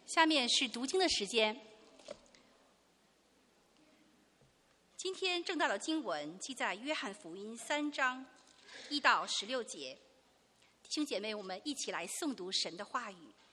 下面是读经的时间。今天正道的经文记在约翰福音3章1到16节。弟兄姐妹，我们一起来诵读神的话语。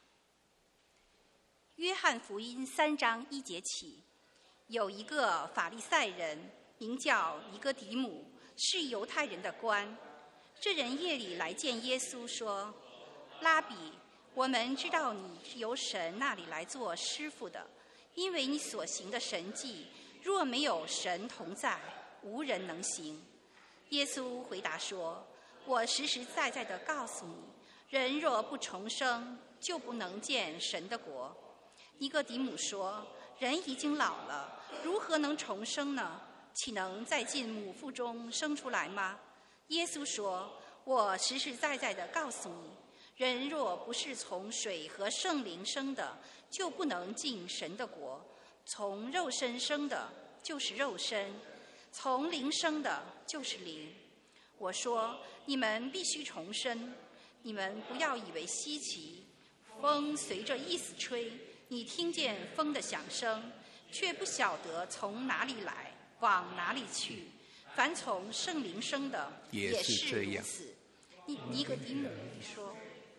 约翰福音3章1节起，有一个法利赛人名叫尼哥底母，是犹太人的官。这人夜里来见耶稣，说：拉比，我们知道你是由神那里来做师傅的，因为你所行的神迹，若没有神同在，无人能行。耶稣回答说：我实实在在地告诉你，人若不重生，就不能见神的国。尼哥底母说：人已经老了，如何能重生呢？岂能再进母腹中生出来吗？耶稣说：我实实在在地告诉你，人若不是从水和圣灵生的，就不能进神的国。从肉身生的就是肉身，从灵生的就是灵。我说你们必须重生，你们不要以为稀奇。风随着意思吹，你听见风的响声，却不晓得从哪里来，往哪里去。凡从圣灵生的也是如此。尼哥底母说：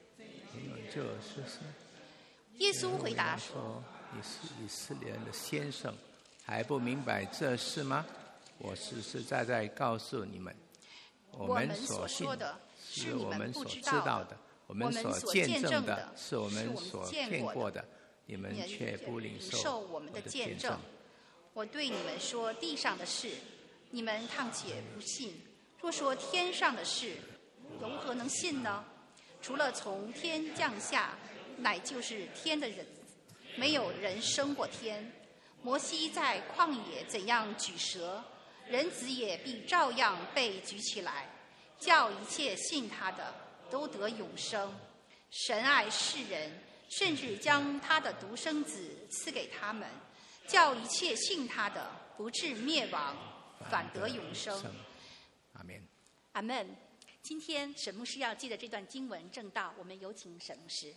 耶稣回答说： 你是以色列人的先生，还不明白这事吗？我实实在在告诉你们， 我们所说的是你们不知道的， 我们所见证的是我们所见过的，你们却不领受我们的见证。我对你们说地上的事，你们尚且不信；若说天上的事，如何能信呢？除了从天降下，乃就是天的人，没有人升过天。摩西在旷野怎样举蛇，人子也必照样被举起来，叫一切信他的都得永生。神爱世人，甚至将他的独生子赐给他们，叫一切信他的不至灭亡，反得永生。 阿们。 阿们。今天沈牧师要记的这段经文正道，我们有请沈牧师。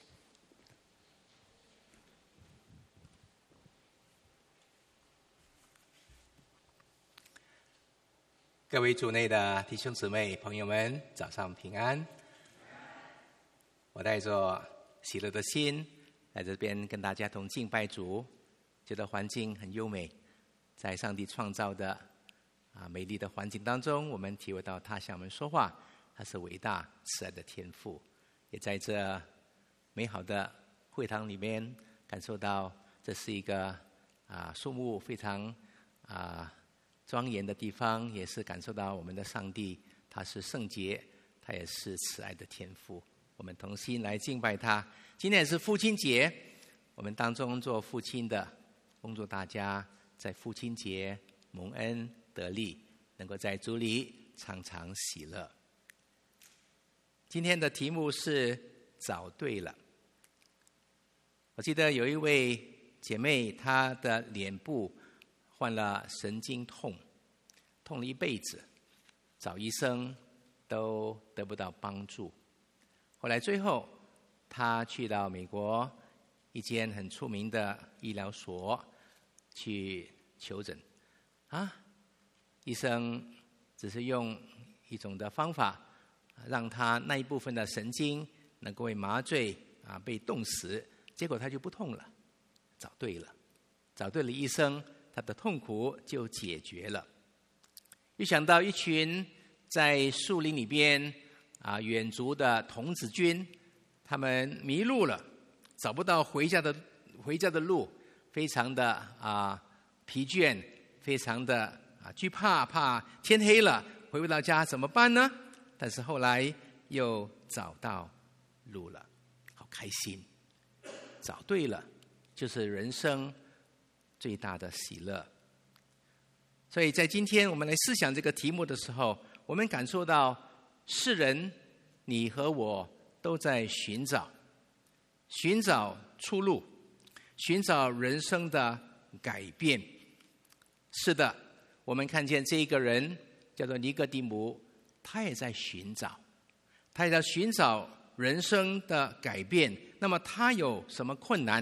各位主内的弟兄姊妹朋友们，早上平安。我带着喜乐的心来这边跟大家同敬拜主，觉得环境很优美，在上帝创造的美丽的环境当中，我们体会到他向我们说话，他是伟大慈爱的天父。也在这美好的会堂里面感受到这是一个树木非常庄严的地方，也是感受到我们的上帝他是圣洁，他也是慈爱的天父。我们同心来敬拜他。今天也是父亲节，我们当中做父亲的恭祝大家在父亲节蒙恩得利，能够在主里常常喜乐。今天的题目是找对了。我记得有一位姐妹，她的脸部患了神经痛，痛了一辈子，找医生都得不到帮助。后来最后她去到美国一间很出名的医疗所去求诊。医生只是用一种的方法，让他那一部分的神经能够被麻醉被冻死，结果他就不痛了。找对了医生，他的痛苦就解决了。又想到一群在树林里边远足的童子军，他们迷路了，找不到回家的路，非常的疲倦，非常的惧怕，怕天黑了回不到家怎么办呢？但是后来又找到路了，好开心。找对了就是人生最大的喜乐。所以在今天我们来思想这个题目的时候，我们感受到世人你和我都在寻找出路，寻找人生的改变。是的，我们看见这一个人叫做尼哥底母，他也在寻找人生的改变。那么他有什么困难？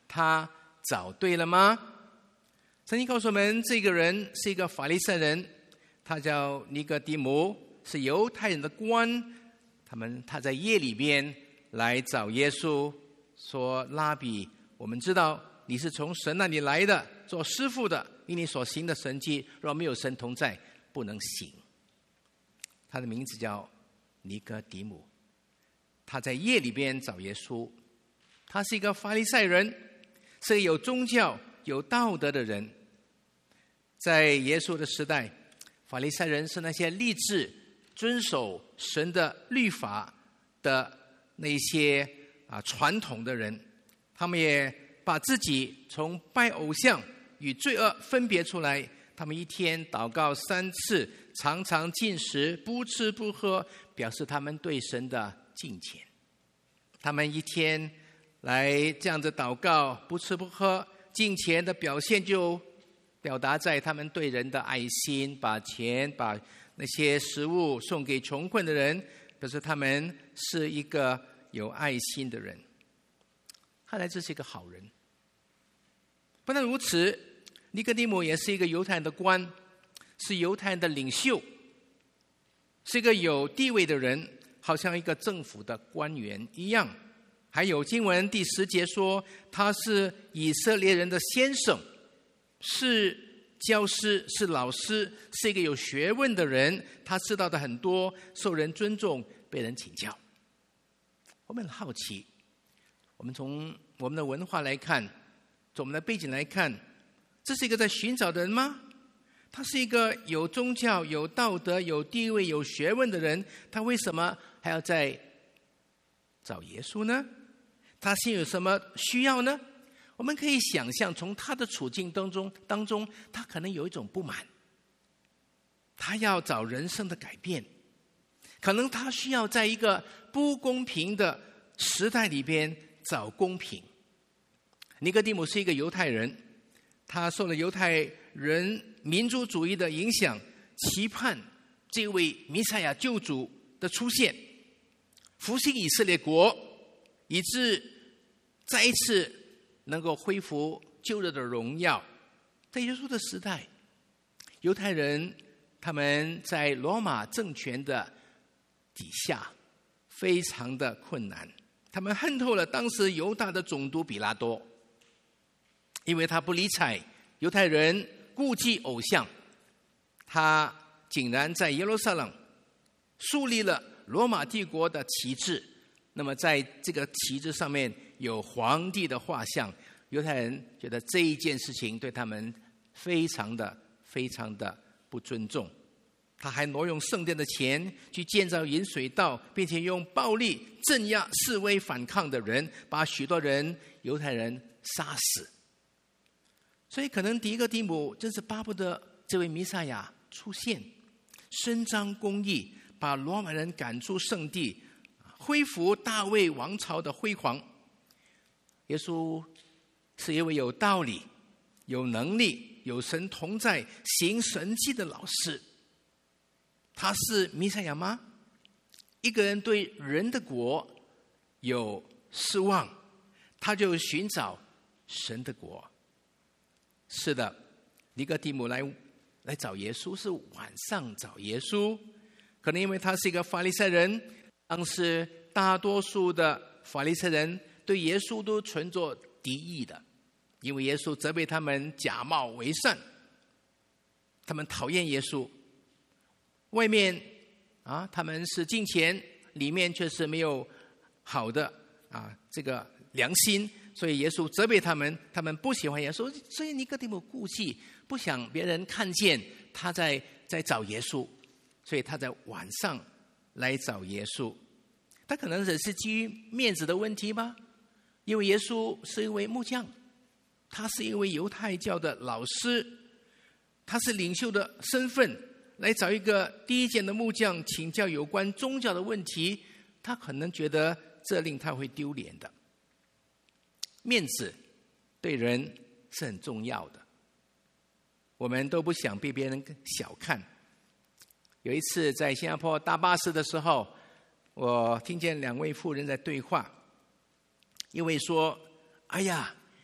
他找对了吗？圣经告诉我们，这个人是一个法利赛人，他叫尼哥底母，是犹太人的官。他在夜里边来找耶稣，说：拉比，我们知道你是从神那里来的，做师傅的，因你所行的神迹，若没有神同在，不能行。他的名字叫尼哥底母，他在夜里边找耶稣。他是一个法利赛人，是个有宗教有道德的人。在耶稣的时代，法利赛人是那些立志遵守神的律法的那些传统的人，他们也把自己从拜偶像与罪恶分别出来。他们一天祷告3次，常常禁食，不吃不喝，表示他们对神的敬虔。他们一天来这样子祷告，不吃不喝，敬虔的表现就表达在他们对人的爱心，把钱把那些食物送给穷困的人，表示他们是一个有爱心的人。看来这是一个好人。不但如此，尼哥底母也是一个犹太人的官，是犹太人的领袖，是一个有地位的人，好像一个政府的官员一样。还有经文第10节说，他是以色列人的先生，是教师，是老师，是一个有学问的人，他知道的很多，受人尊重，被人请教。我们很好奇，我们从我们的文化来看，从我们的背景来看，这是一个在寻找的人吗？他是一个有宗教有道德有地位有学问的人，他为什么还要在找耶稣呢？他心有什么需要呢？我们可以想象，从他的处境当中，他可能有一种不满，他要找人生的改变，可能他需要在一个不公平的时代里边找公平。尼哥底母是一个犹太人，他受了犹太人民族主义的影响，期盼这位弥赛亚救主的出现，复兴以色列国，以致再一次能够恢复旧日的荣耀。在耶稣的时代，犹太人他们在罗马政权的底下非常的困难，他们恨透了当时犹大的总督比拉多，因为他不理睬犹太人，顾忌偶像，他竟然在耶路撒冷树立了罗马帝国的旗帜。那么在这个旗帜上面有皇帝的画像，犹太人觉得这一件事情对他们非常的不尊重。他还挪用圣殿的钱去建造引水道，并且用暴力镇压示威反抗的人，把许多犹太人杀死。所以可能尼哥底母真是巴不得这位弥赛亚出现，伸张公义，把罗马人赶出圣地，恢复大卫王朝的辉煌。耶稣是一位有道理有能力有神同在行神迹的老师。他是弥赛亚吗？一个人对人的国有失望，他就寻找神的国。是的，尼哥底母来找耶稣，是晚上找耶稣，可能因为他是一个法利赛人，当时大多数的法利赛人对耶稣都存着敌意的，因为耶稣责备他们假冒为善，他们讨厌耶稣。外面他们是敬虔，里面却是没有好的这个良心，所以耶稣责备他们，他们不喜欢耶稣。所以尼哥底母顾忌，不想别人看见他在找耶稣，所以他在晚上来找耶稣。他可能只是基于面子的问题吧，因为耶稣是一位木匠，他是一位犹太教的老师，他是领袖的身份，来找一个低贱的木匠请教有关宗教的问题，他可能觉得这令他会丢脸的。面子对人是很重要的，我们都不想被别人小看。有一次在新加坡搭巴士的时候，我听见2位妇人在对话，一位说：哎呀，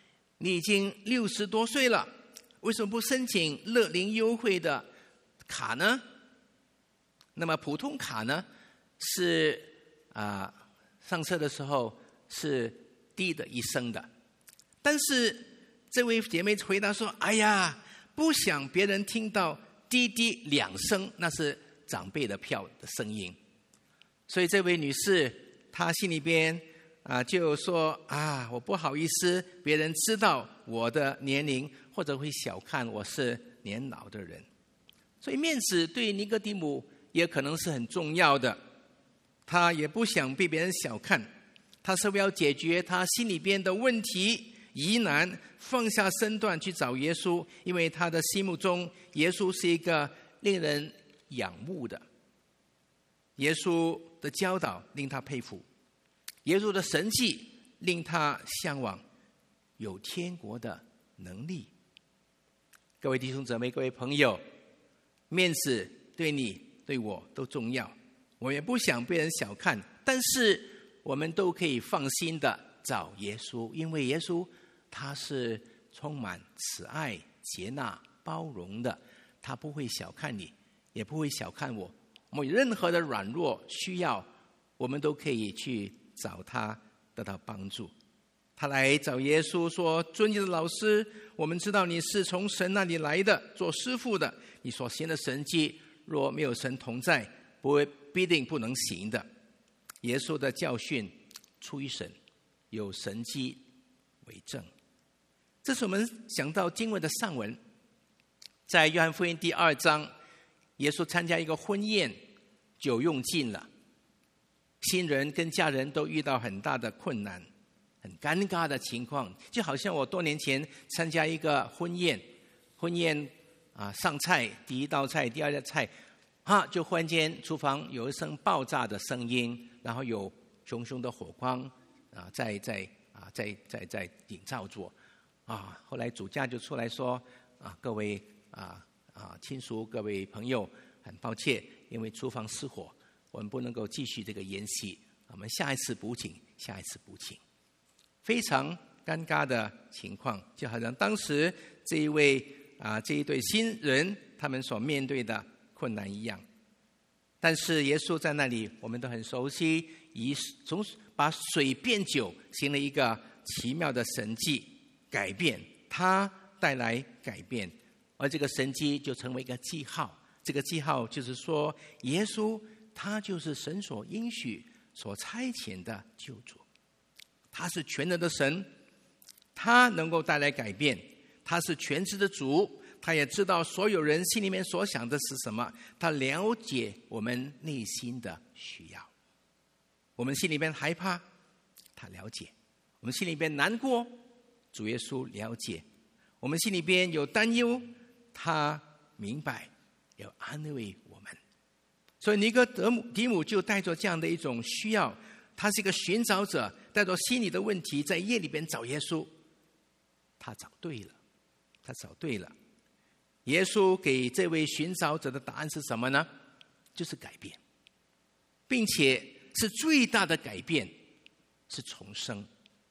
你已经60多岁了，为什么不申请乐龄优惠的卡呢？那么普通卡呢，是上车的时候是滴的一声的。但是这位姐妹回答说：哎呀，不想别人听到滴滴2声，那是长辈的票的声音。所以这位女士她心里边就说我不好意思别人知道我的年龄，或者会小看我是年老的人。所以面子对尼哥底母也可能是很重要的，他也不想被别人小看，他是为了解决他心里边的问题疑难，放下身段去找耶稣，因为他的心目中耶稣是一个令人仰慕的，耶稣的教导令他佩服，耶稣的神迹令他向往，有天国的能力。各位弟兄姊妹，各位朋友，面子对你对我都重要，我也不想被人小看，但是我们都可以放心的找耶稣，因为耶稣他是充满慈爱、接纳、包容的，他不会小看你，也不会小看我。我们有任何的软弱需要，我们都可以去找他得到帮助。他来找耶稣说：尊敬的老师，我们知道你是从神那里来的，做师傅的，你所行的神迹若没有神同在，必定不能行的。耶稣的教训出于神，有神迹为证。这是我们想到经文的上文，在约翰福音第2章，耶稣参加一个婚宴，酒用尽了，新人跟家人都遇到很大的困难，很尴尬的情况，就好像我多年前参加一个婚宴上菜，第一道菜、第二道菜，就忽然间厨房有一声爆炸的声音，然后有熊熊的火光在映照着后来主家就出来说各位亲属、各位朋友，很抱歉，因为厨房失火，我们不能够继续这个宴席，我们下一次补请。非常尴尬的情况，就好像当时这一对新人他们所面对的困难一样。但是耶稣在那里，我们都很熟悉，从把水变酒，行了一个奇妙的神迹，改变，他带来改变，而这个神迹就成为一个记号。这个记号就是说，耶稣他就是神所应许、所差遣的救主。他是全能的神，他能够带来改变，他是全知的主，他也知道所有人心里面所想的是什么，他了解我们内心的需要。我们心里面害怕，他了解；我们心里边难过，主耶稣了解；我们心里边有担忧，他明白，要安慰我们。所以尼哥底母就带着这样的一种需要，他是一个寻找者，带着心理的问题，在夜里边找耶稣。他找对了。耶稣给这位寻找者的答案是什么呢？就是改变，并且是最大的改变，是重生。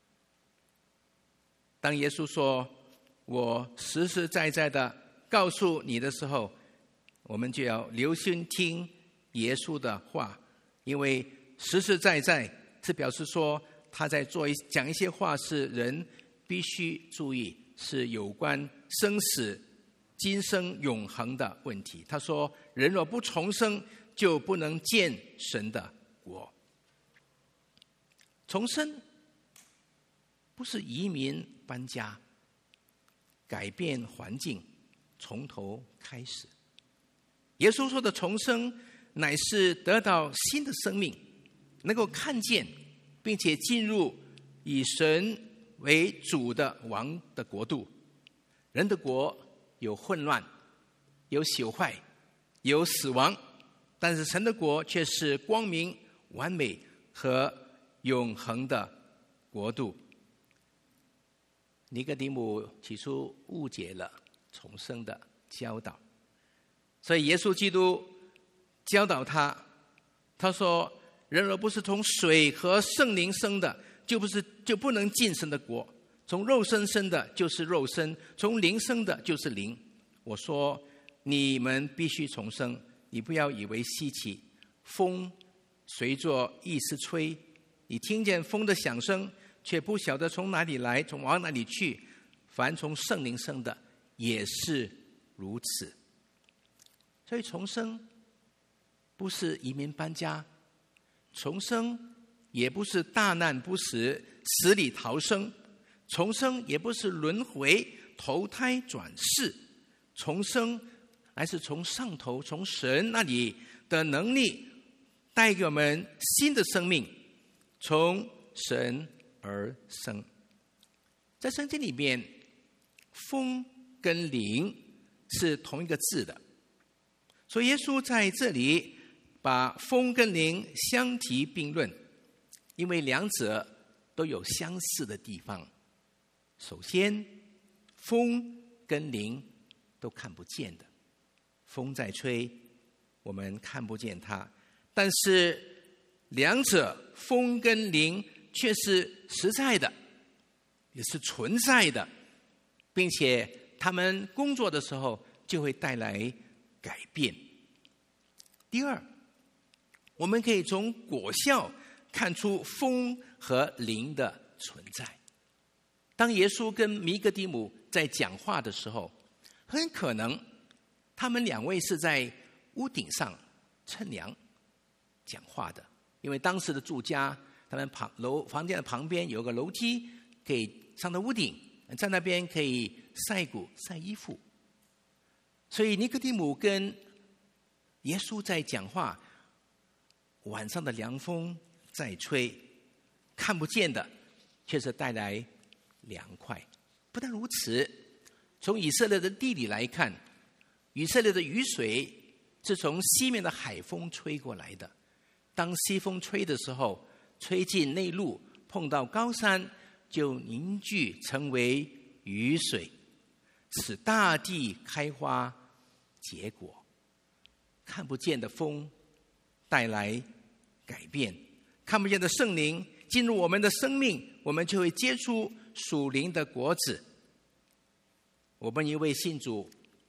当耶稣说我实实在在的告诉你的时候，我们就要留心听耶稣的话，因为实实在在是表示说他在讲一些话是人必须注意，是有关生死、今生永恒的问题。他说人若不重生，就不能见神的国。重生不是移民搬家，改变环境，从头开始。耶稣说的重生乃是得到新的生命，能够看见并且进入以神为主的王的国度。人的国有混乱，有朽坏，有死亡，但是神的国却是光明、完美和永恒的国度。尼哥底母起初误解了重生的教导，所以耶稣基督教导他说人若不是从水和圣灵生的，就不能进神的国。 从肉身生的就是肉身，从灵生的就是灵。我说你们必须重生，你不要以为稀奇。风随着意思吹，你听见风的响声，却不晓得从哪里来，从往哪里去。凡从圣灵生的也是如此。所以重生不是移民搬家，重生也不是大难不死，死里逃生，重生也不是轮回投胎转世，重生乃是从上头，从神那里的能力带给我们新的生命，从神而生。在圣经里面，风跟灵是同一个字的，所以耶稣在这里把风跟灵相提并论，因为两者都有相似的地方。首先，风跟灵都看不见的，风在吹，我们看不见它，但是两者风跟灵却是实在的，也是存在的，并且他们工作的时候就会带来改变。第二，我们可以从果效看出风和灵的存在。当耶稣跟尼哥底母在讲话的时候，很可能他们两位是在屋顶上乘凉讲话的，因为当时的住家，他们房间的旁边有个楼梯可以上到屋顶，在那边可以晒谷晒衣服。所以尼哥底母跟耶稣在讲话，晚上的凉风在吹，看不见的却是带来凉快。不但如此，从以色列的地理来看，以色列的雨水是从西面的海风吹过来的。当西风吹的时候，吹进内陆，碰到高山，就凝聚成为雨水，使大地开花结果。看不见的风带来改变，看不见的圣灵进入我们的生命，我们就会结出属灵的果子。我们一位信主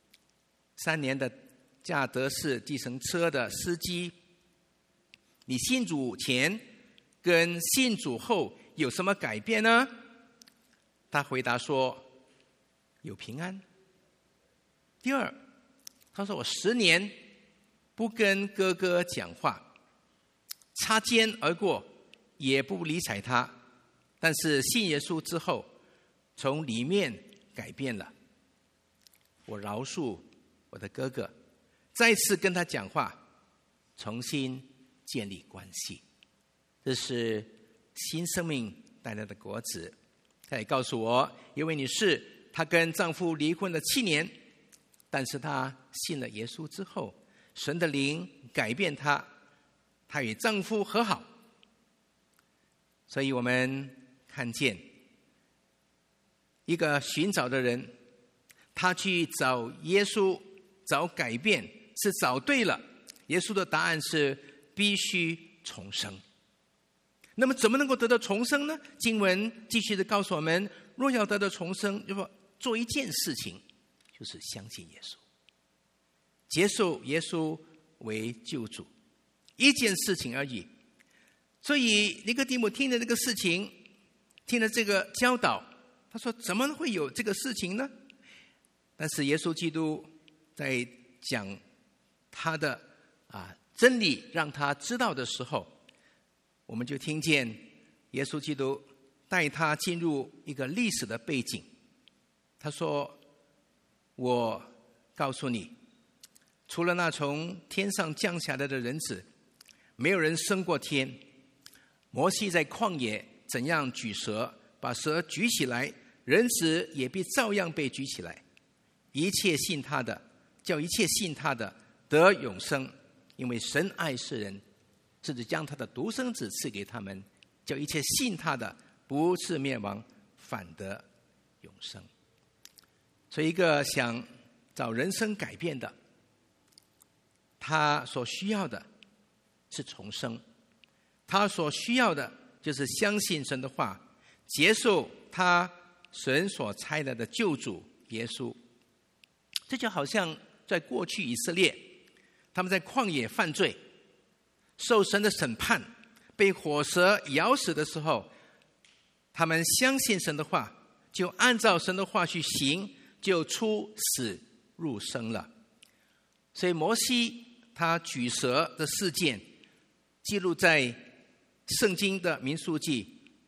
3年的驾德士计程车的司机，你信主前跟信主后有什么改变呢？他回答说，有平安。第二，他说我10年不跟哥哥讲话，擦肩而过也不理睬他，但是信耶稣之后，从里面改变了。我饶恕我的哥哥，再次跟他讲话，重新建立关系。这是新生命带来的果子。他也告诉我，一位女士，她跟丈夫离婚了7年，但是她信了耶稣之后，神的灵改变她，她与丈夫和好。所以我们看见一个寻找的人，他去找耶稣，找改变，是找对了。耶稣的答案是必须重生。那么怎么能够得到重生呢？经文继续的告诉我们，若要得到重生，就做一件事情，就是相信耶稣，接受耶稣为救主，一件事情而已。所以尼哥底母听了这个事情，听了这个教导，他说怎么会有这个事情呢？但是耶稣基督在讲他的真理让他知道的时候，我们就听见耶稣基督带他进入一个历史的背景。他说，我告诉你，除了那从天上降下来的人子，没有人升过天。摩西在旷野怎样举蛇，把蛇举起来，人子也必照样被举起来。一切信他的，叫一切信他的得永生，因为神爱世人，甚至将他的独生子赐给他们，叫一切信他的不是灭亡，反得永生。所以一个想找人生改变的，他所需要的是重生，他所需要的就是相信神的话，接受他神所差来的救主耶稣。这就好像在过去以色列，他们在旷野犯罪，受神的审判，被火蛇咬死的时候，他们相信神的话，就按照神的话去行，就出死入生了。所以摩西他举蛇的事件记录在圣经的民数记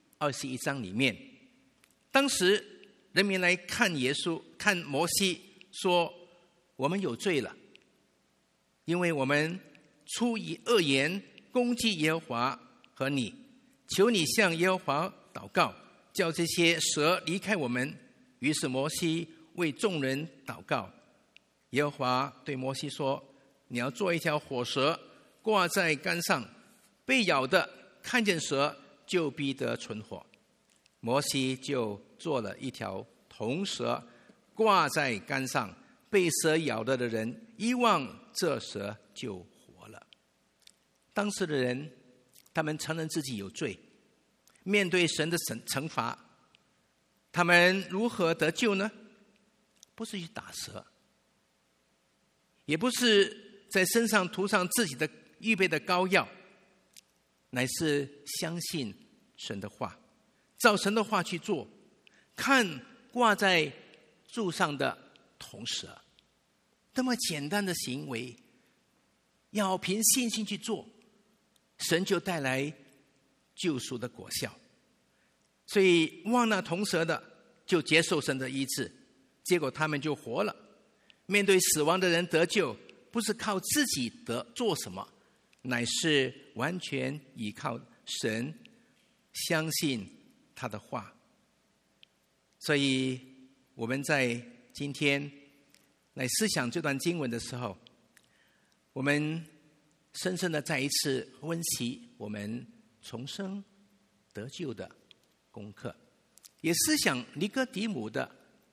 21章里面。当时人民来看耶稣，看摩西，说我们有罪了，因为我们出于恶言攻击耶和华和你，求你向耶和华祷告，叫这些蛇离开我们。于是摩西为众人祷告，耶和华对摩西说，你要做一条火蛇挂在杆上，被咬的看见蛇就必得存活。摩西就做了一条铜蛇挂在杆上，被蛇咬了的人一望这蛇就活了。当时的人他们承认自己有罪，面对神的惩罚，他们如何得救呢？不是去打蛇，也不是在身上涂上自己的预备的膏药，乃是相信神的话，照神的话去做，看挂在柱上的铜蛇，这么简单的行为，要凭信心去做，神就带来救赎的果效。所以望那铜蛇的就接受神的医治，结果他们就活了。面对死亡的人得救，不是靠自己做什么，乃是完全依靠神，相信他的话。所以我们在今天来思想这段经文的时候，我们深深的再一次温习我们重生得救的功课，也思想尼哥底母的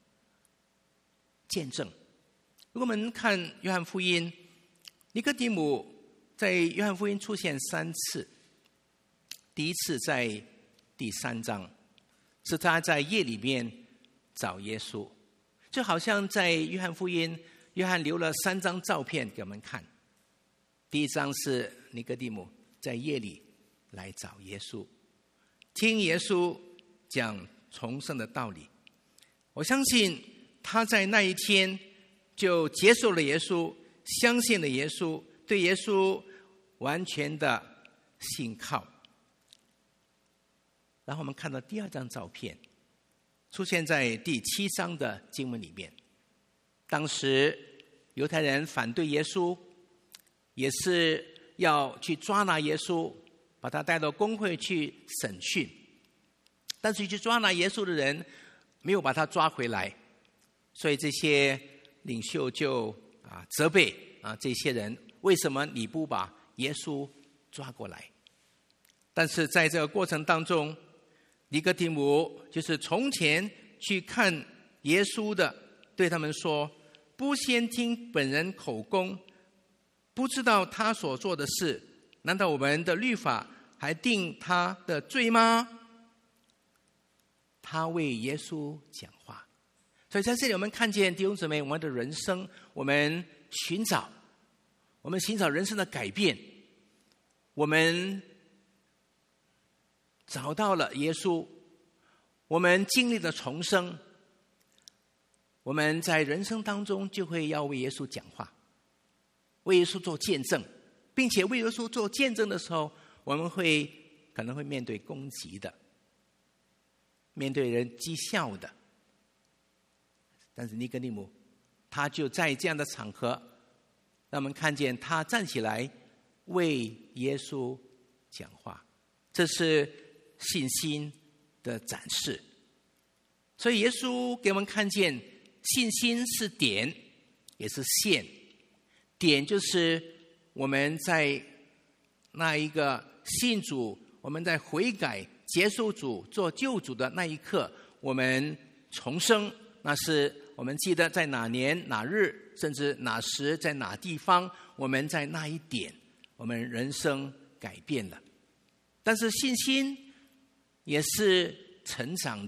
见证。如果我们看约翰福音，尼哥底母在约翰福音出现3次，第一次在第3章，是他在夜里面找耶稣，就好像在约翰福音，约翰留了3张照片给我们看。第一张是尼哥底母在夜里来找耶稣，听耶稣讲重生的道理。我相信他在那一天就接受了耶稣，相信了耶稣，对耶稣完全的信靠。然后我们看到第2张照片出现在第7章的经文里面。当时犹太人反对耶稣，也是要去抓拿耶稣，把他带到公会去审讯。但是去抓拿耶稣的人没有把他抓回来，所以这些领袖就责备这些人，为什么你不把耶稣抓过来？但是在这个过程当中，尼哥底母就是从前去看耶稣的，对他们说，不先听本人口供，不知道他所做的事，难道我们的律法还定他的罪吗？他为耶稣讲话。所以在这里我们看见弟兄姊妹，我们的人生，我们寻找人生的改变，我们找到了耶稣，我们经历了重生，我们在人生当中就会要为耶稣讲话，为耶稣做见证，并且为耶稣做见证的时候，我们可能会面对攻击的，面对人讥笑的。但是尼哥底母他就在这样的场合，让我们看见他站起来为耶稣讲话，这是信心的展示。所以耶稣给我们看见，信心是点也是线。点就是我们在那一个信主，我们在悔改接受主做救主的那一刻，我们重生，那是我们记得在哪年哪日，甚至哪时在哪地方，我们在那一点我们人生改变了。但是信心也是成长的，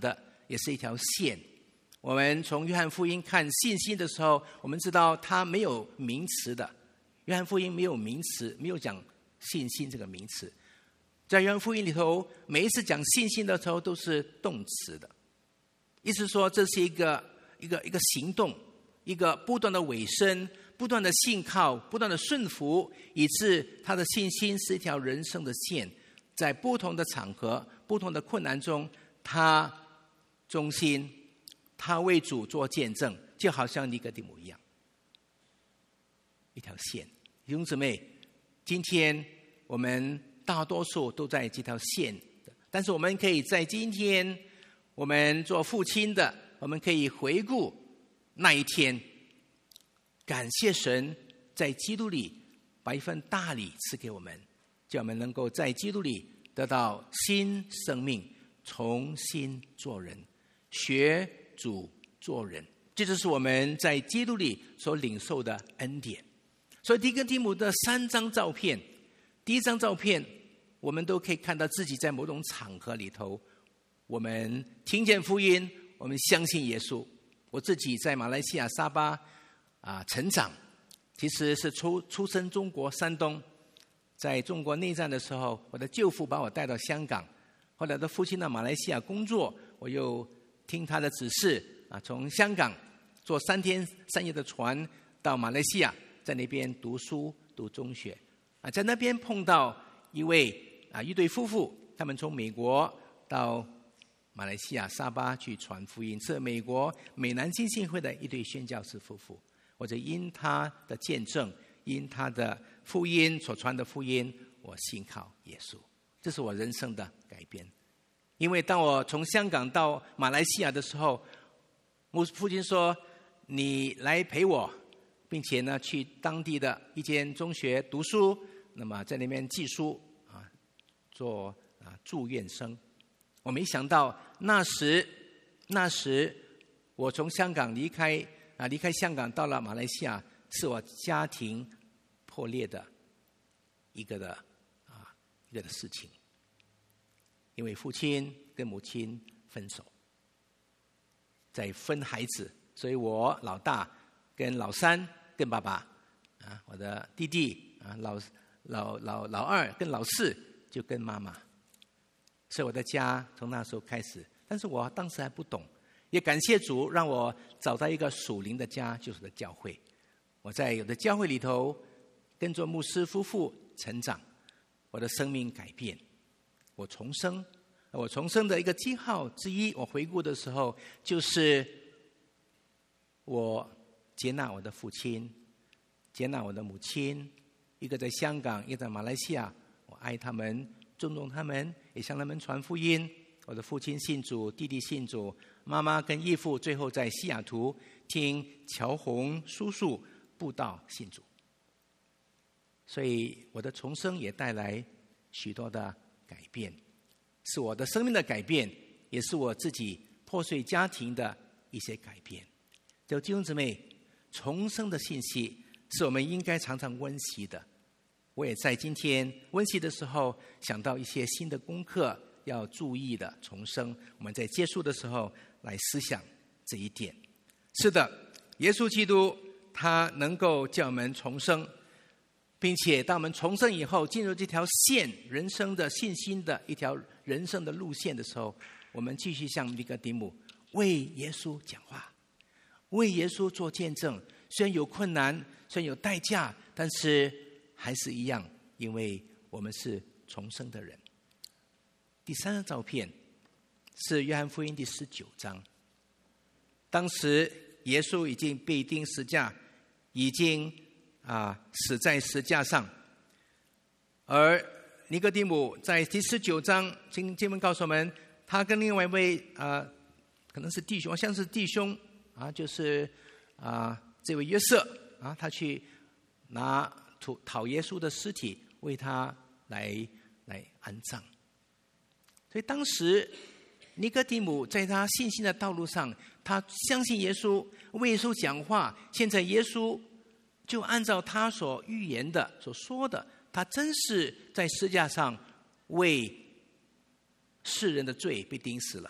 也是一条线。我们从约翰福音看信心的时候，我们知道它没有名词的。约翰福音没有名词，没有讲信心这个名词。在约翰福音里头，每一次讲信心的时候都是动词的，意思说这是一个行动，一个不断的委身，不断的信靠，不断的顺服，以致他的信心是一条人生的线，在不同的场合、不同的困难中，他忠心，他为主做见证，就好像尼哥底母一样，一条线。弟兄姊妹，今天我们大多数都在这条线，但是我们可以在今天，我们做父亲的，我们可以回顾那一天，感谢神在基督里把一份大礼赐给我们，叫我们能够在基督里得到新生命，重新做人，学主做人。这就是我们在基督里所领受的恩典。所以尼哥底母的3张照片，第一张照片我们都可以看到自己在某种场合里头，我们听见福音，我们相信耶稣。我自己在马来西亚沙巴成长，其实是出生中国山东。在中国内战的时候，我的舅父把我带到香港，后来的父亲到马来西亚工作，我又听他的指示从香港坐3天3夜的船到马来西亚，在那边读书读中学在那边碰到一对夫妇，他们从美国到马来西亚沙巴去传福音，是美国美南浸信会的一对宣教士夫妇。我就因他的见证，因他的福音所传的福音，我信靠耶稣。这是我人生的改变。因为当我从香港到马来西亚的时候，我父亲说你来陪我，并且呢去当地的一间中学读书，那么在那边寄书做住院生。我没想到那时我从香港离开香港到了马来西亚，是我家庭破裂的一个的事情。因为父亲跟母亲分手，在分孩子，所以我老大跟老三跟爸爸我的弟弟老二跟老四就跟妈妈。所以我的家从那时候开始，但是我当时还不懂，也感谢主让我找到一个属灵的家，就是我的教会。我在有的教会里头跟着牧师夫妇成长，我的生命改变，我重生。我重生的一个记号之一，我回顾的时候，就是我接纳我的父亲，接纳我的母亲，一个在香港，一个在马来西亚，我爱他们，尊重他们，也向他们传福音。我的父亲信主，弟弟信主，妈妈跟义父最后在西雅图听乔宏叔叔布道信主。所以我的重生也带来许多的改变，是我的生命的改变，也是我自己破碎家庭的一些改变。就弟兄姊妹，重生的信息是我们应该常常温习的。我也在今天温习的时候想到一些新的功课要注意的重生，我们在结束的时候来思想这一点。是的，耶稣基督他能够叫我们重生，并且当我们重生以后进入这条线，人生的信心的一条人生的路线的时候，我们继续像尼哥底母为耶稣讲话，为耶稣做见证。虽然有困难，虽然有代价，但是还是一样，因为我们是重生的人。第3张照片是约翰福音第19章，当时耶稣已经被钉十架，已经死在十架上，而尼哥底母在第19章经文告诉我们，他跟另外一位可能是弟兄，像是弟兄就是这位约瑟他去讨耶稣的尸体，为他来安葬。所以当时尼哥底母在他信心的道路上，他相信耶稣，为耶稣讲话。现在耶稣就按照他所预言的所说的，他真是在十字架上为世人的罪被钉死了。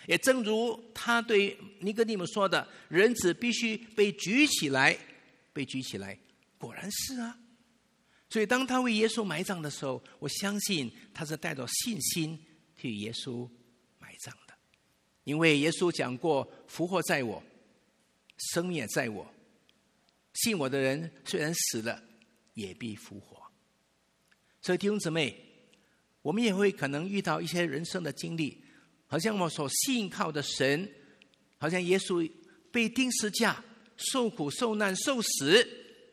也正如他对尼哥底母说的，人子必须被举起来，被举起来。果然是啊。所以当他为耶稣埋葬的时候，我相信他是带着信心替耶稣埋葬的。因为耶稣讲过，复活在我，生命也在我，信我的人虽然死了，也必复活。所以弟兄姊妹，我们也会可能遇到一些人生的经历，好像我所信靠的神，好像耶稣被钉十架，受苦受难受死。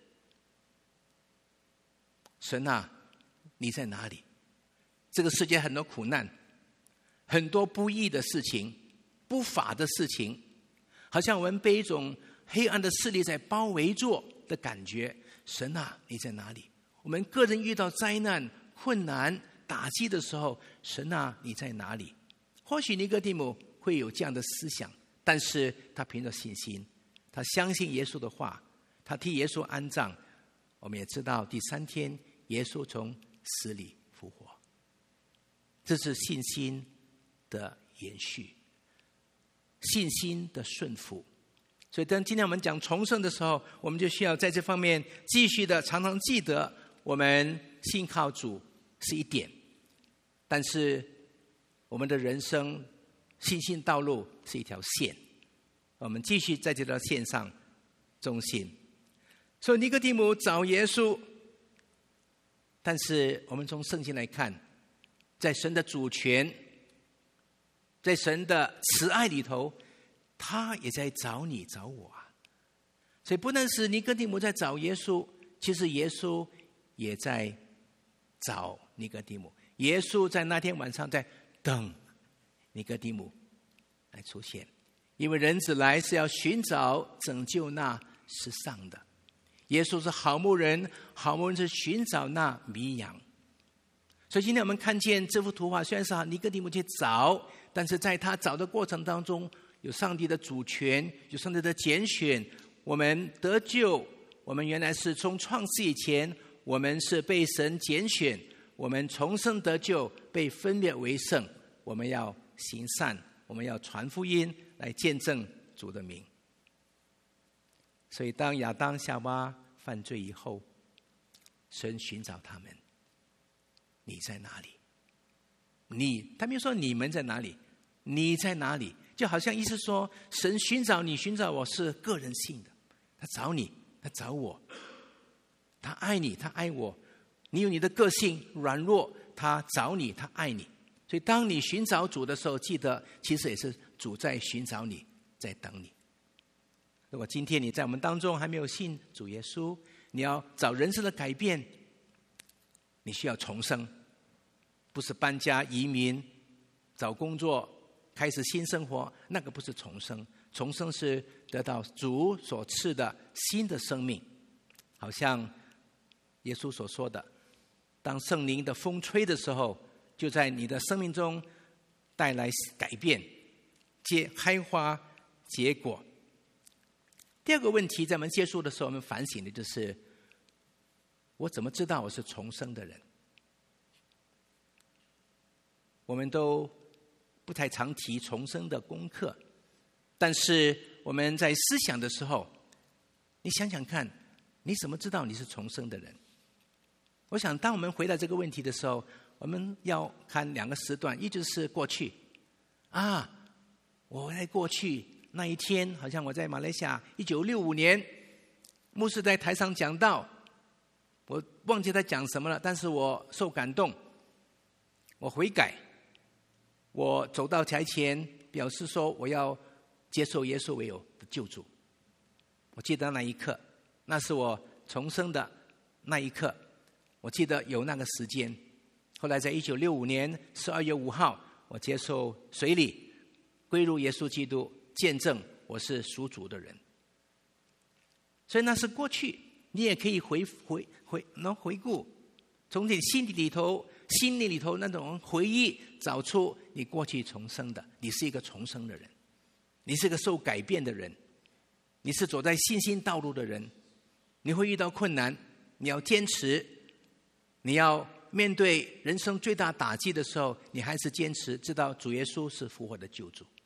神啊，你在哪里？这个世界很多苦难，很多不义的事情，不法的事情，好像我们被一种黑暗的势力在包围住的感觉。神啊，你在哪里？我们个人遇到灾难、困难、打击的时候，神啊，你在哪里？或许尼哥底母会有这样的思想，但是他凭着信心，他相信耶稣的话，他替耶稣安葬。我们也知道第3天耶稣从死里复活，这是信心的延续，信心的顺服。所以当今天我们讲重生的时候，我们就需要在这方面继续的常常记得，我们信靠主是一点，但是我们的人生信心道路是一条线，我们继续在这条线上忠心。所以尼哥底母找耶稣，但是我们从圣经来看，在神的主权，在神的慈爱里头，他也在找你找我啊。所以不但是尼哥底母在找耶稣，其实耶稣也在找尼哥底母。耶稣在那天晚上在等尼哥底母来出现，因为人子来是要寻找拯救那失丧的。耶稣是好牧人，好牧人是寻找那迷羊。所以今天我们看见这幅图画，虽然是尼哥底母去找，但是在他找的过程当中，有上帝的主权，有上帝的拣选。我们得救，我们原来是从创世以前，我们是被神拣选，我们重生得救，被分别为圣，我们要行善，我们要传福音，来见证主的名。所以当亚当夏娃犯罪以后，神寻找他们，你在哪里？他没有说你们在哪里，你在哪里？就好像意思说，神寻找你，寻找我是个人性的，他找你，他找我，他爱你，他爱我。你有你的个性软弱，他找你，他爱你。所以当你寻找主的时候，记得其实也是主在寻找你，在等你。如果今天你在我们当中还没有信主耶稣，你要找人生的改变，你需要重生，不是搬家移民找工作开始新生活，那个不是重生。重生是得到主所赐的新的生命，好像耶稣所说的，当圣灵的风吹的时候，就在你的生命中带来改变，开花结果。第二个问题，在我们结束的时候，我们反省的就是，我怎么知道我是重生的人？我们都不太常提重生的功课，但是我们在思想的时候，你想想看，你怎么知道你是重生的人？我想当我们回答这个问题的时候，我们要看2个时段，一就是过去啊，我在过去那一天，好像我在马来西亚1965年，牧师在台上讲道，我忘记他讲什么了，但是我受感动，我悔改，我走到台前，表示说我要接受耶稣为我的救主。我记得那一刻，那是我重生的那一刻，我记得有那个时间。后来在1965年12月5号，我接受水礼，归入耶稣基督，见证我是属主的人。所以那是过去，你也可以回顾，从你心里头那种回忆，找出你过去重生的，你是一个重生的人，你是一个受改变的人，你是走在信心道路的人。你会遇到困难，你要坚持，你要面对人生最大打击的时候，你还是坚持，知道主耶稣是复活的救主。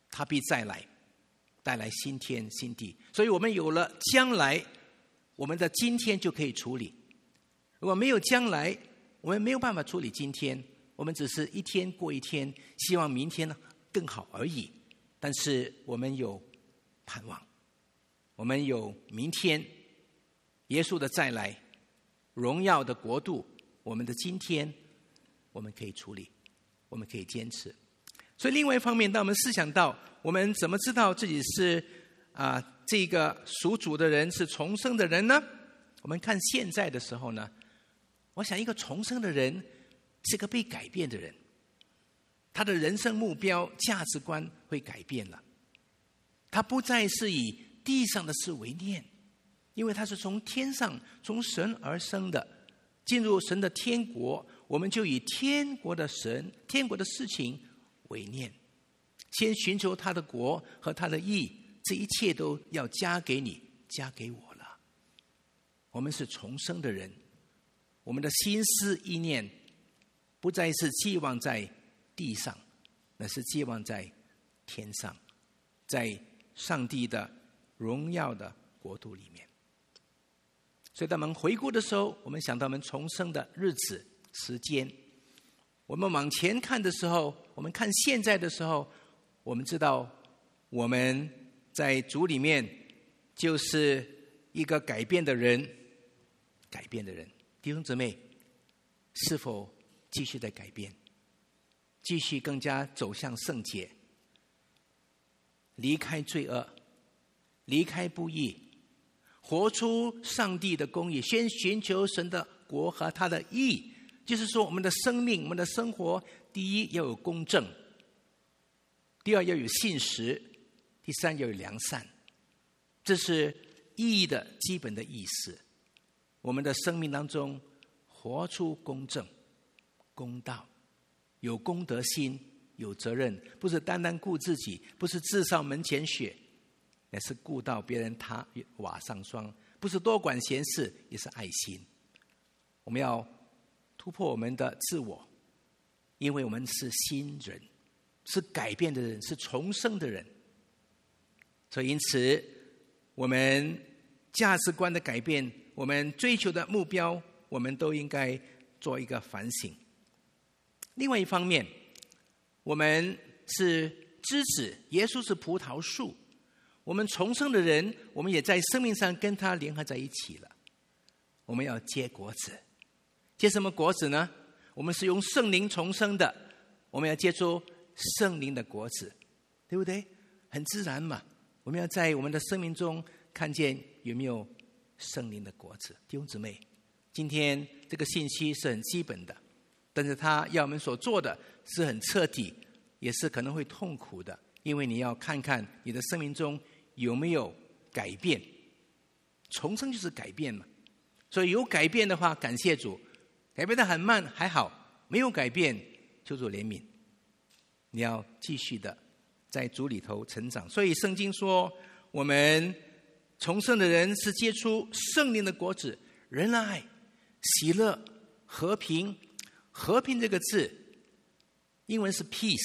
他必再来，带来新天新地。所以我们有了将来，我们的今天就可以处理。如果没有将来，我们没有办法处理今天，我们只是一天过一天，希望明天更好而已。但是我们有盼望，我们有明天，耶稣的再来，荣耀的国度，我们的今天我们可以处理，我们可以坚持。所以另外一方面，当我们思想到我们怎么知道自己是这个属主的人，是重生的人呢？我们看现在的时候呢，我想一个重生的人是个被改变的人，他的人生目标价值观会改变了，他不再是以地上的事为念，因为他是从天上从神而生的，进入神的天国，我们就以天国的神天国的事情为念，先寻求他的国和他的义，这一切都要加给你，加给我了。我们是重生的人，我们的心思意念不再是寄望在地上，那是寄望在天上，在上帝的荣耀的国度里面。所以当我们回顾的时候，我们想到我们重生的日子时间，我们往前看的时候，我们看现在的时候，我们知道我们在主里面就是一个改变的人。改变的人，弟兄姊妹，是否继续在改变，继续更加走向圣洁，离开罪恶，离开不义，活出上帝的公义，先寻求神的国和他的义。就是说我们的生命，我们的生活，第一要有公正，第二要有信实，第三要有良善，这是义的基本的意思。我们的生命当中活出公正公道，有公德心，有责任，不是单单顾自己，不是至上门前雪，也是顾到别人他瓦上霜，不是多管闲事，也是爱心。我们要突破我们的自我，因为我们是新人，是改变的人，是重生的人。所以因此我们价值观的改变，我们追求的目标，我们都应该做一个反省。另外一方面，我们是枝子，耶稣是葡萄树，我们重生的人，我们也在生命上跟他联合在一起了。我们要结果子，结什么果子呢？我们是用圣灵重生的，我们要结出圣灵的果子，对不对？很自然嘛。我们要在我们的生命中看见有没有圣灵的果子。弟兄姊妹，今天这个信息是很基本的，但是他要我们所做的是很彻底，也是可能会痛苦的，因为你要看看你的生命中有没有改变。重生就是改变嘛，所以有改变的话，感谢主；改变得很慢还好，没有改变，求主怜悯。你要继续的在主里头成长。所以圣经说，我们重生的人是结出圣灵的果子，仁爱、喜乐、和平。和平这个字英文是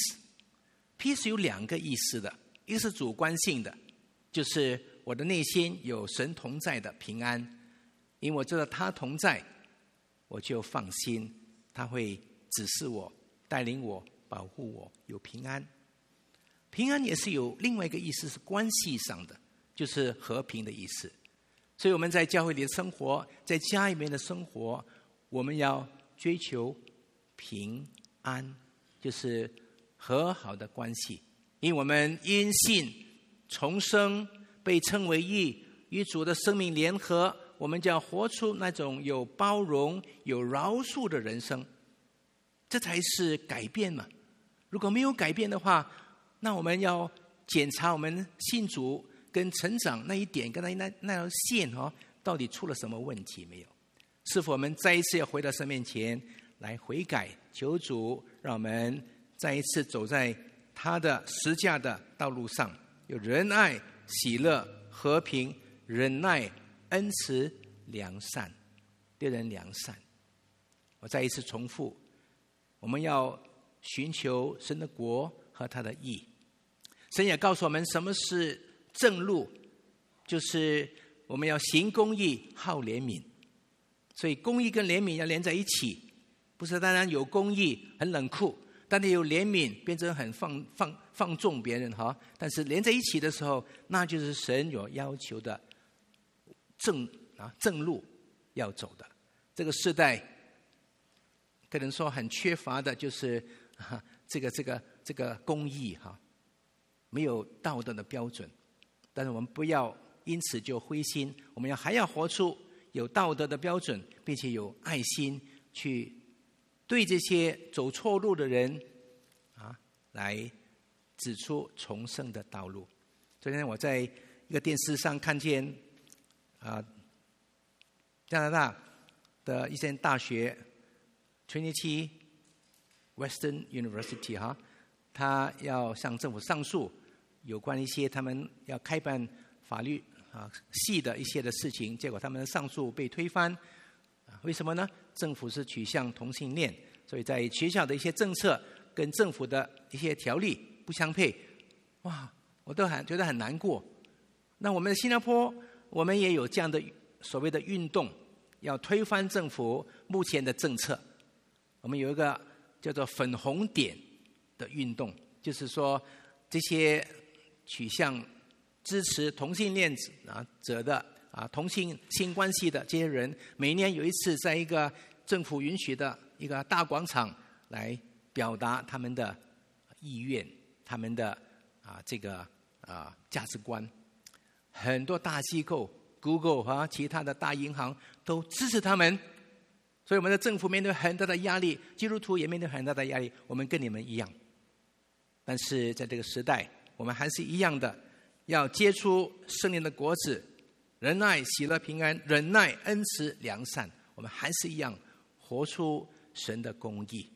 peace， 有两个意思的，一个是主观性的，就是我的内心有神同在的平安，因为我知道他同在，我就放心，他会指示我，带领我，保护我，有平安。平安也是有另外一个意思，是关系上的，就是和平的意思。所以我们在教会里的生活，在家里面的生活，我们要追求平安，就是和好的关系。因为我们因信重生，被称为义，与主的生命联合，我们就要活出那种有包容、有饶恕的人生，这才是改变嘛。如果没有改变的话，那我们要检查我们信主跟成长那一点跟那条线到底出了什么问题没有？是否我们再一次要回到神面前来悔改，求主让我们再一次走在他的十架的道路上，有仁爱、喜乐、和平、忍耐、恩慈、良善，对人良善。我再一次重复，我们要寻求神的国和他的义。 神也告诉我们什么是正路，就是我们要行公义，好怜悯。所以公义跟怜悯要连在一起，不是当然有公义很冷酷，但是有怜悯变成很放纵别人哈。但是连在一起的时候，那就是神有要求的正路要走的。这个时代可能说很缺乏的就是这个公义哈，没有道德的标准。但是我们不要因此就灰心，我们还要活出有道德的标准，并且有爱心去对这些走错路的人来指出重生的道路。昨天我在一个电视上看见加拿大的一间大学 Trinity Western University 他要向政府上诉有关一些他们要开办法律系的一些的事情，结果他们的上诉被推翻。为什么呢？政府是取向同性恋，所以在学校的一些政策跟政府的一些条例不相配。哇，我都觉得很难过。那我们的新加坡，我们也有这样的所谓的运动，要推翻政府目前的政策。我们有一个叫做粉红点的运动，就是说这些取向支持同性恋者的同性关系的这些人，每年有一次在一个政府允许的一个大广场来表达他们的意愿，他们的这个价值观。很多大机构 Google 和其他的大银行都支持他们，所以我们的政府面对很大的压力，基督徒也面对很大的压力。我们跟你们一样，但是在这个时代，我们还是一样的，要结出圣灵的果子，仁爱、喜乐、平安、忍耐、恩慈、良善。我们还是一样活出神的公义，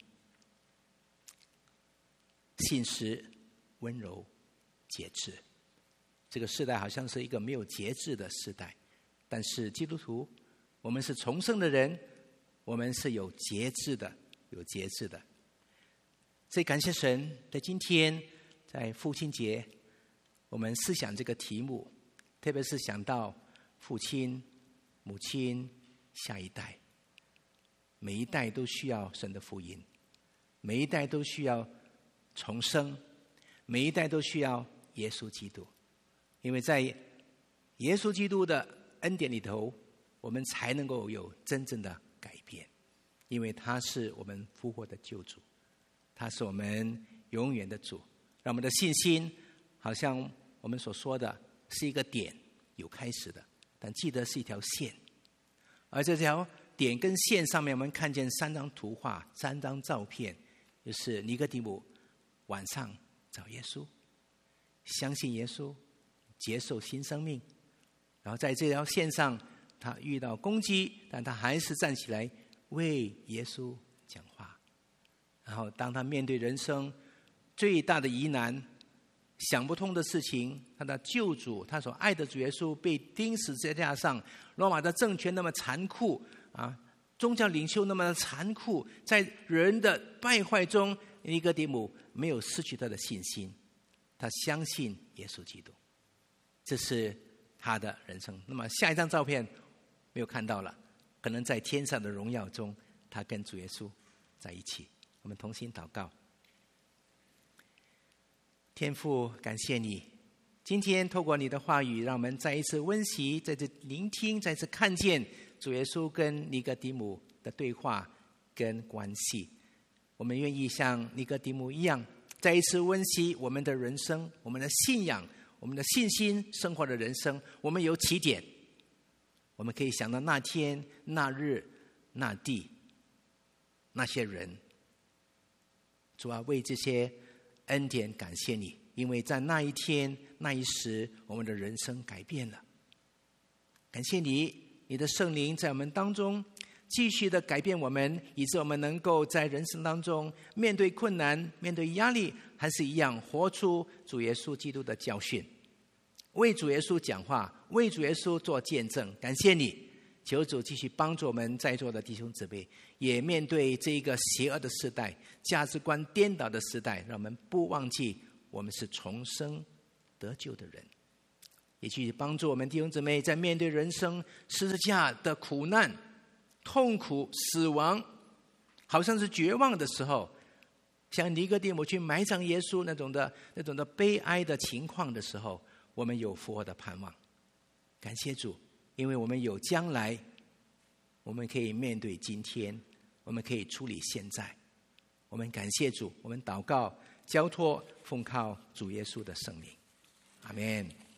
信实、温柔、节制。这个时代好像是一个没有节制的时代，但是基督徒，我们是重生的人，我们是有节制的，有节制的。所以感谢神，在今天在父亲节，我们思想这个题目，特别是想到父亲、母亲、下一代，每一代都需要神的福音，每一代都需要重生，每一代都需要耶稣基督。因为在耶稣基督的恩典里头，我们才能够有真正的改变，因为他是我们复活的救主，他是我们永远的主。让我们的信心好像我们所说的是一个点，有开始的，但记得是一条线。而这条点跟线上面，我们看见3张图画、3张照片，就是尼哥底母晚上找耶稣，相信耶稣，接受新生命。然后在这条线上，他遇到攻击，但他还是站起来为耶稣讲话。然后当他面对人生最大的疑难、想不通的事情，他的救主，他所爱的主耶稣被钉死在架上，罗马的政权那么残酷宗教领袖那么残酷，在人的败坏中，尼哥底母没有失去他的信心，他相信耶稣基督，这是他的人生。那么下一张照片没有看到了，可能在天上的荣耀中，他跟主耶稣在一起。我们同心祷告。天父，感谢你，今天透过你的话语，让我们再一次温习，再次聆听，再次看见主耶稣跟尼哥底母的对话跟关系。我们愿意像尼哥底母一样，再一次温习我们的人生，我们的信仰，我们的信心生活的人生。我们有起点，我们可以想到那天、那日、那地、那些人。主啊，为这些恩典感谢你，因为在那一天、那一时，我们的人生改变了。感谢你，你的圣灵在我们当中继续的改变我们，以致我们能够在人生当中面对困难、面对压力，还是一样活出主耶稣基督的教训，为主耶稣讲话，为主耶稣做见证。感谢你，求主继续帮助我们在座的弟兄姊妹，也面对这一个邪恶的时代、价值观颠倒的时代，让我们不忘记我们是重生得救的人，也去帮助我们弟兄姊妹在面对人生十字架的苦难、痛苦、死亡，好像是绝望的时候，像尼哥底母去埋葬耶稣那种的悲哀的情况的时候，我们有复活的盼望。感谢主，因为我们有将来，我们可以面对今天，我们可以处理现在。我们感谢主，我们祷告交托奉靠主耶稣的圣名，阿们。